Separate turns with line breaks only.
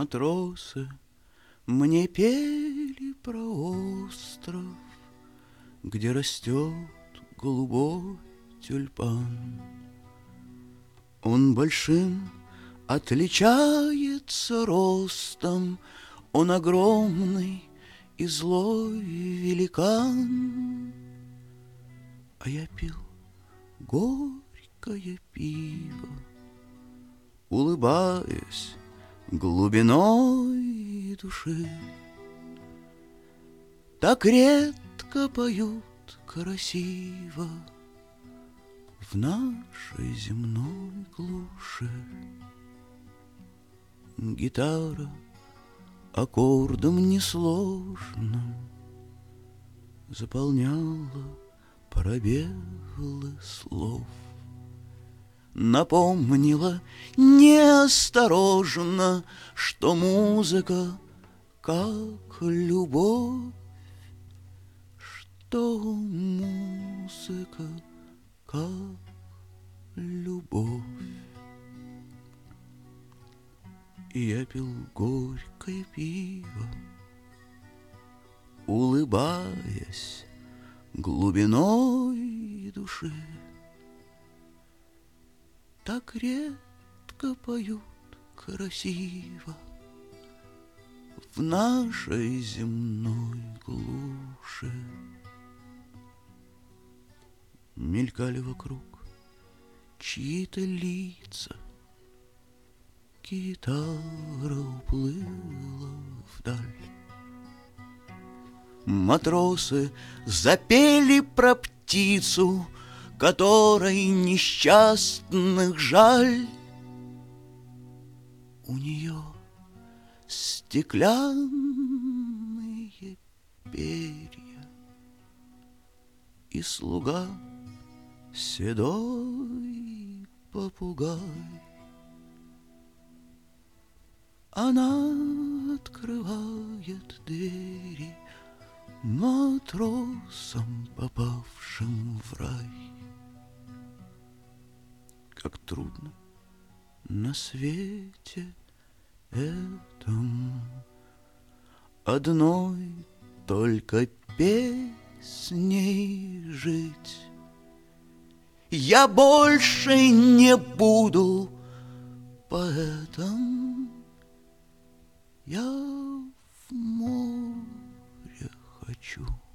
Матросы мне пели про остров, где растет голубой тюльпан. Он большим отличается ростом, он огромный и злой великан. А я пил горькое пиво, улыбаясь глубиной души. Так редко поют красиво в нашей земной глуши. Гитара аккордом несложным заполняла пробелы слов. Напомнила неосторожно, что музыка как любовь, что музыка как любовь. И я пил горькое пиво, улыбаясь глубиной души. Так редко поют красиво в нашей земной глуши. Мелькали вокруг чьи-то лица, гитара уплыла вдаль. Матросы запели про птицу, которой несчастных жаль. У нее стеклянные перья, и слуга седой попугай. Она открывает двери матросам, попавшим в рай. Как трудно на свете этом одной только песней жить. Я больше не буду поэтом, я в море хочу.